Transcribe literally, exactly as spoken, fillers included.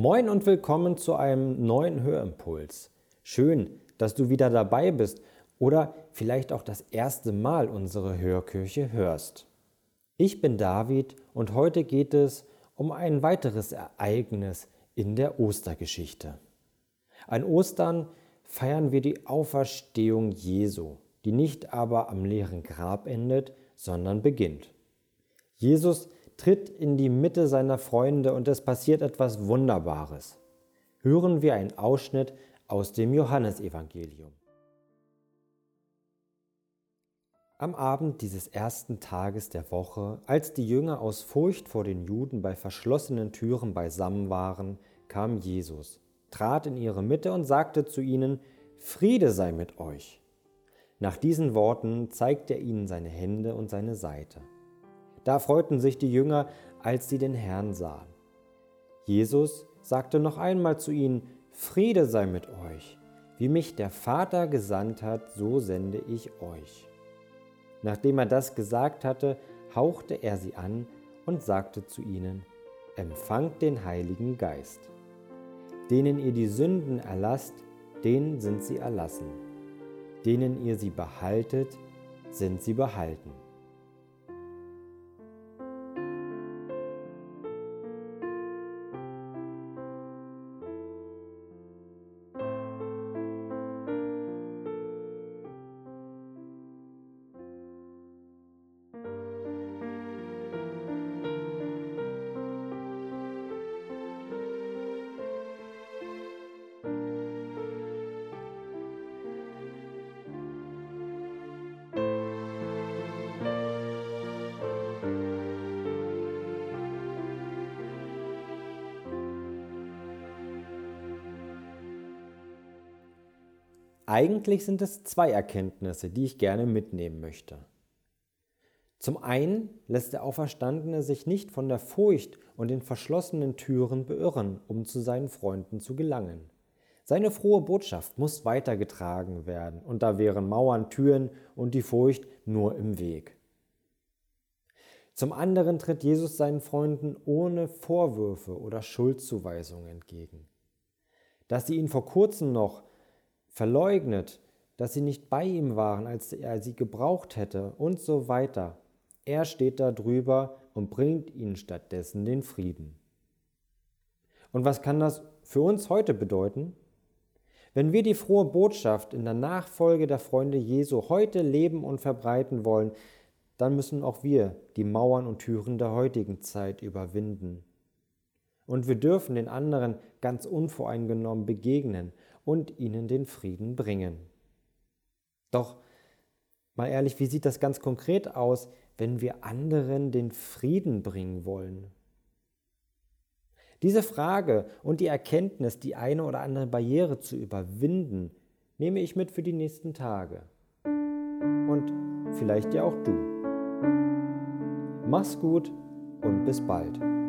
Moin und willkommen zu einem neuen Hörimpuls. Schön, dass du wieder dabei bist oder vielleicht auch das erste Mal unsere Hörkirche hörst. Ich bin David und heute geht es um ein weiteres Ereignis in der Ostergeschichte. An Ostern feiern wir die Auferstehung Jesu, die nicht aber am leeren Grab endet, sondern beginnt. Jesus tritt in die Mitte seiner Freunde und es passiert etwas Wunderbares. Hören wir einen Ausschnitt aus dem Johannesevangelium. Am Abend dieses ersten Tages der Woche, als die Jünger aus Furcht vor den Juden bei verschlossenen Türen beisammen waren, kam Jesus, trat in ihre Mitte und sagte zu ihnen: Friede sei mit euch. Nach diesen Worten zeigte er ihnen seine Hände und seine Seite. Da freuten sich die Jünger, als sie den Herrn sahen. Jesus sagte noch einmal zu ihnen: Friede sei mit euch. Wie mich der Vater gesandt hat, so sende ich euch. Nachdem er das gesagt hatte, hauchte er sie an und sagte zu ihnen: Empfangt den Heiligen Geist. Denen ihr die Sünden erlasst, denen sind sie erlassen. Denen ihr sie behaltet, sind sie behalten. Eigentlich sind es zwei Erkenntnisse, die ich gerne mitnehmen möchte. Zum einen lässt der Auferstandene sich nicht von der Furcht und den verschlossenen Türen beirren, um zu seinen Freunden zu gelangen. Seine frohe Botschaft muss weitergetragen werden und da wären Mauern, Türen und die Furcht nur im Weg. Zum anderen tritt Jesus seinen Freunden ohne Vorwürfe oder Schuldzuweisungen entgegen. Dass sie ihn vor kurzem noch verleugnet, dass sie nicht bei ihm waren, als er sie gebraucht hätte und so weiter. Er steht da drüber und bringt ihnen stattdessen den Frieden. Und was kann das für uns heute bedeuten? Wenn wir die frohe Botschaft in der Nachfolge der Freunde Jesu heute leben und verbreiten wollen, dann müssen auch wir die Mauern und Türen der heutigen Zeit überwinden. Und wir dürfen den anderen ganz unvoreingenommen begegnen und ihnen den Frieden bringen. Doch, mal ehrlich, wie sieht das ganz konkret aus, wenn wir anderen den Frieden bringen wollen? Diese Frage und die Erkenntnis, die eine oder andere Barriere zu überwinden, nehme ich mit für die nächsten Tage. Und vielleicht ja auch du. Mach's gut und bis bald.